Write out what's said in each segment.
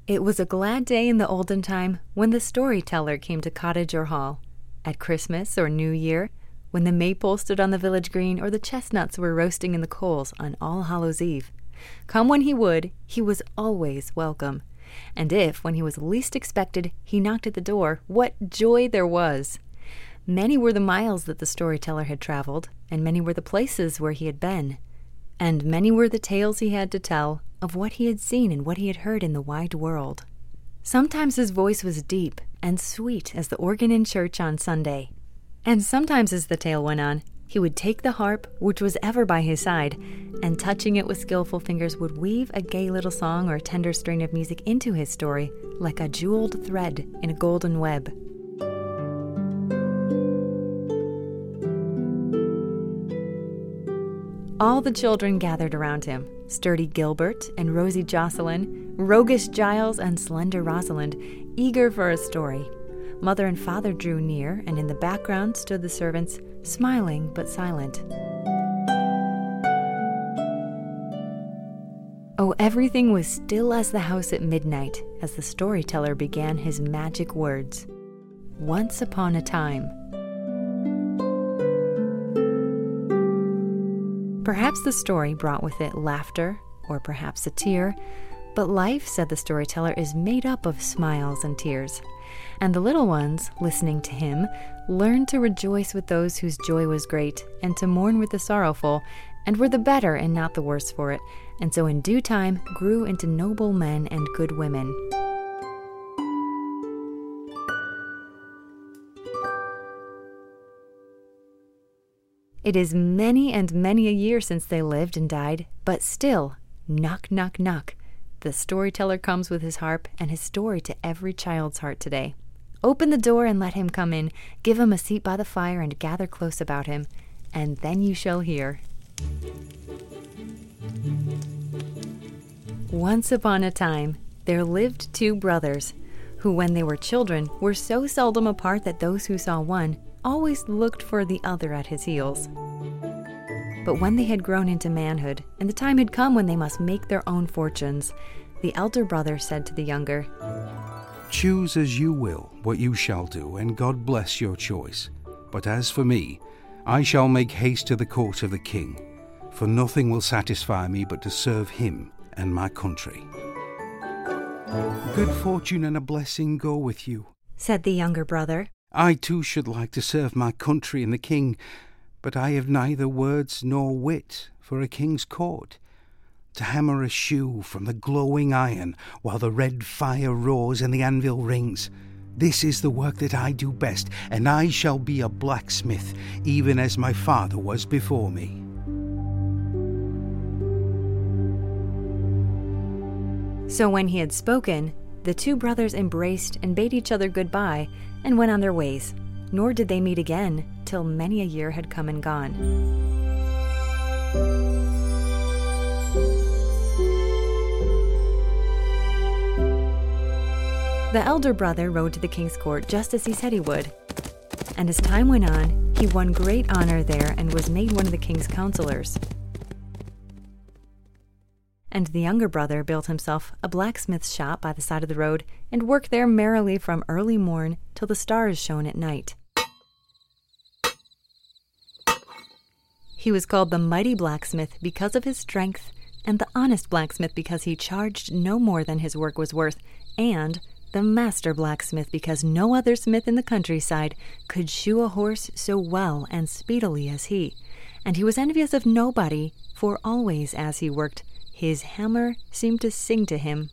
It was a glad day in the olden time when the storyteller came to cottage or hall. At Christmas or New Year, when the maple stood on the village green or the chestnuts were roasting in the coals on All Hallows Eve. Come when he would, he was always welcome. And if, when he was least expected, he knocked at the door, what joy there was! Many were the miles that the storyteller had traveled, and many were the places where he had been. And many were the tales he had to tell of what he had seen and what he had heard in the wide world. Sometimes his voice was deep and sweet as the organ in church on Sunday. And sometimes as the tale went on, he would take the harp, which was ever by his side, and touching it with skillful fingers would weave a gay little song or a tender strain of music into his story like a jeweled thread in a golden web. All the children gathered around him, sturdy Gilbert and rosy Jocelyn, roguish Giles and slender Rosalind, eager for a story. Mother and father drew near, and in the background stood the servants, smiling but silent. Oh, everything was still as the house at midnight as the storyteller began his magic words. Once upon a time. Perhaps the story brought with it laughter, or perhaps a tear, but life, said the storyteller, is made up of smiles and tears. And the little ones, listening to him, learned to rejoice with those whose joy was great, and to mourn with the sorrowful, and were the better and not the worse for it, and so in due time grew into noble men and good women. It is many and many a year since they lived and died, but still, knock, knock, knock, the storyteller comes with his harp and his story to every child's heart today. Open the door and let him come in, give him a seat by the fire and gather close about him, and then you shall hear. Once upon a time, there lived two brothers, who when they were children were so seldom apart that those who saw one always looked for the other at his heels. But when they had grown into manhood, and the time had come when they must make their own fortunes, the elder brother said to the younger, "Choose as you will what you shall do, and God bless your choice. But as for me, I shall make haste to the court of the king, for nothing will satisfy me but to serve him and my country." "Good fortune and a blessing go with you," said the younger brother. "I too should like to serve my country and the king, but I have neither words nor wit for a king's court. To hammer a shoe from the glowing iron while the red fire roars and the anvil rings, this is the work that I do best, and I shall be a blacksmith, even as my father was before me." So when he had spoken, the two brothers embraced and bade each other goodbye and went on their ways, nor did they meet again till many a year had come and gone. The elder brother rode to the king's court just as he said he would, and as time went on, he won great honor there and was made one of the king's counselors. And the younger brother built himself a blacksmith's shop by the side of the road and worked there merrily from early morn till the stars shone at night. He was called the mighty blacksmith because of his strength, and the honest blacksmith because he charged no more than his work was worth, and the master blacksmith because no other smith in the countryside could shoe a horse so well and speedily as he. And he was envious of nobody, for always as he worked, his hammer seemed to sing to him.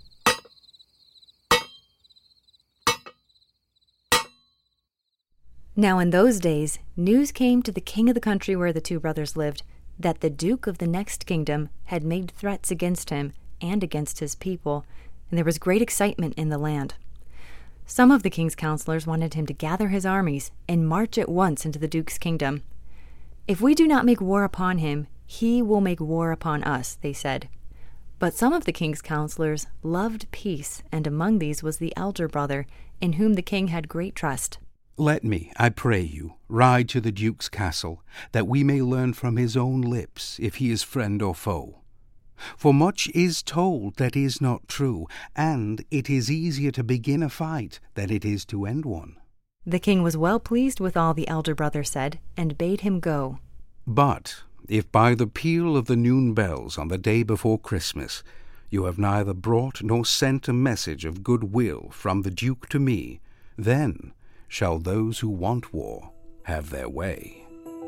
Now in those days, news came to the king of the country where the two brothers lived, that the duke of the next kingdom had made threats against him and against his people, and there was great excitement in the land. Some of the king's counselors wanted him to gather his armies and march at once into the duke's kingdom. "If we do not make war upon him, he will make war upon us," they said. But some of the king's counselors loved peace, and among these was the elder brother, in whom the king had great trust. "Let me, I pray you, ride to the duke's castle, that we may learn from his own lips if he is friend or foe. For much is told that is not true, and it is easier to begin a fight than it is to end one. The king was well pleased with all the elder brother said, and bade him go. But if by the peal of the noon bells on the day before Christmas you have neither brought nor sent a message of good will from the Duke to me, then shall those who want war have their way.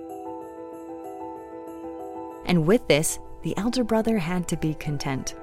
And with this, the elder brother had to be content.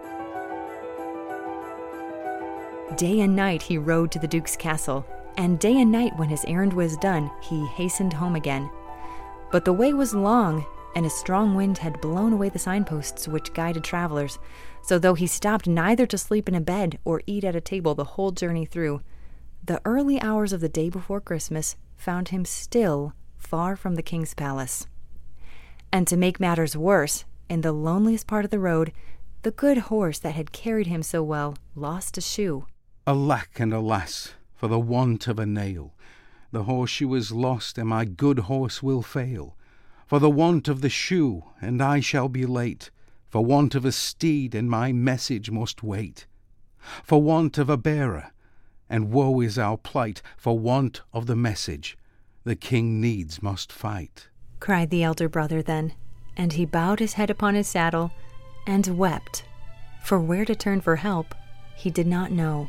Day and night he rode to the Duke's castle, and day and night when his errand was done, he hastened home again. But the way was long, and a strong wind had blown away the signposts which guided travelers, so though he stopped neither to sleep in a bed or eat at a table the whole journey through, the early hours of the day before Christmas found him still far from the king's palace. And to make matters worse, in the loneliest part of the road, the good horse that had carried him so well lost a shoe. Alack and alas, for the want of a nail! The horseshoe is lost, and my good horse will fail. For the want of the shoe, and I shall be late. For want of a steed, and my message must wait. For want of a bearer, and woe is our plight. For want of the message, the king needs must fight. Cried the elder brother then, and he bowed his head upon his saddle and wept, for where to turn for help he did not know.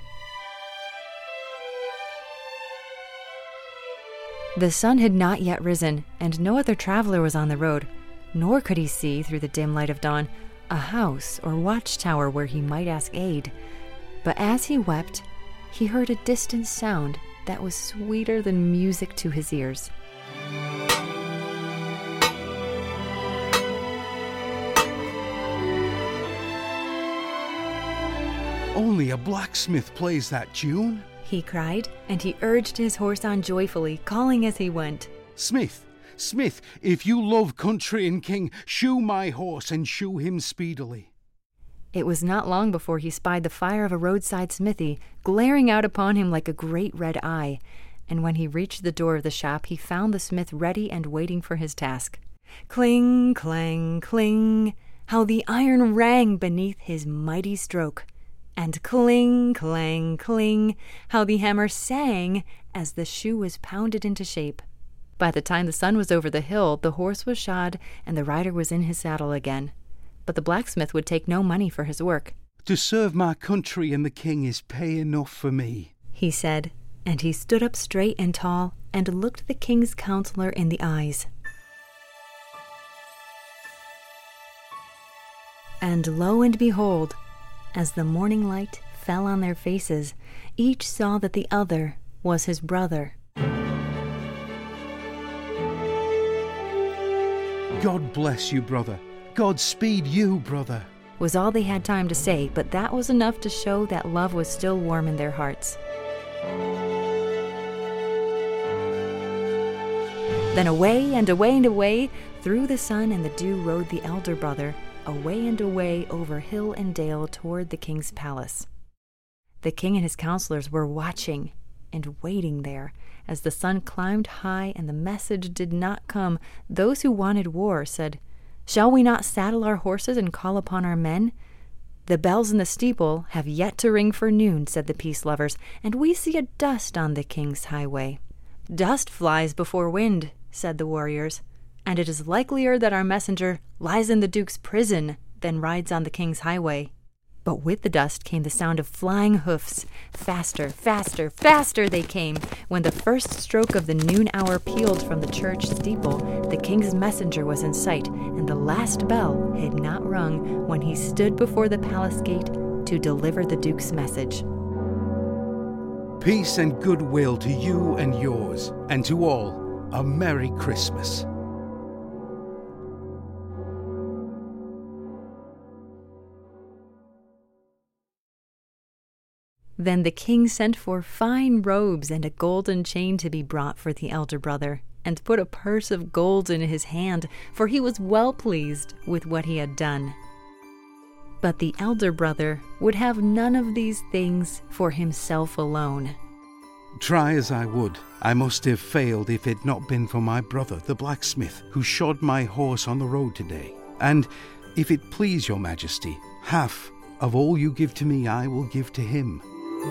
The sun had not yet risen, and no other traveler was on the road, nor could he see, through the dim light of dawn, a house or watchtower where he might ask aid. But as he wept, he heard a distant sound that was sweeter than music to his ears. Only a blacksmith plays that tune, he cried, and he urged his horse on joyfully, calling as he went, Smith, Smith, if you love country and king, shoe my horse and shoe him speedily. It was not long before he spied the fire of a roadside smithy glaring out upon him like a great red eye, and when he reached the door of the shop he found the smith ready and waiting for his task. Cling, clang, cling, how the iron rang beneath his mighty stroke, and cling, clang, cling, how the hammer sang as the shoe was pounded into shape. By the time the sun was over the hill, the horse was shod and the rider was in his saddle again. But the blacksmith would take no money for his work. To serve my country and the king is pay enough for me, he said, and he stood up straight and tall and looked the king's counselor in the eyes. And lo and behold, as the morning light fell on their faces, each saw that the other was his brother. God bless you, brother. God speed you, brother, was all they had time to say, but that was enough to show that love was still warm in their hearts. Then away and away and away, through the sun and the dew rode the elder brother, away and away over hill and dale toward the king's palace. The king and his counselors were watching and waiting there. As the sun climbed high and the message did not come, those who wanted war said, Shall we not saddle our horses and call upon our men? The bells in the steeple have yet to ring for noon, said the peace lovers, and we see a dust on the king's highway. Dust flies before wind, said the warriors, and it is likelier that our messenger lies in the duke's prison than rides on the king's highway. But with the dust came the sound of flying hoofs. Faster, faster, faster they came. When the first stroke of the noon hour pealed from the church steeple, the king's messenger was in sight, and the last bell had not rung when he stood before the palace gate to deliver the duke's message. Peace and goodwill to you and yours, and to all a Merry Christmas. Then the king sent for fine robes and a golden chain to be brought for the elder brother, and put a purse of gold in his hand, for he was well pleased with what he had done. But the elder brother would have none of these things for himself alone. Try as I would, I must have failed if it had not been for my brother, the blacksmith, who shod my horse on the road today. And if it please your majesty, Half of all you give to me I will give to him.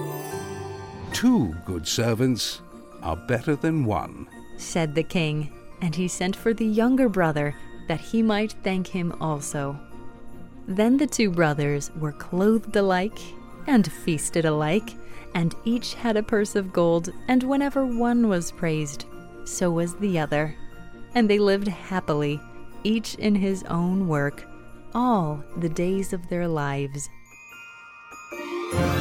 2 good servants are better than 1, said the king, and he sent for the younger brother that he might thank him also. Then the 2 brothers were clothed alike and feasted alike, and each had a purse of gold, and whenever one was praised, so was the other. And they lived happily, each in his own work, all the days of their lives.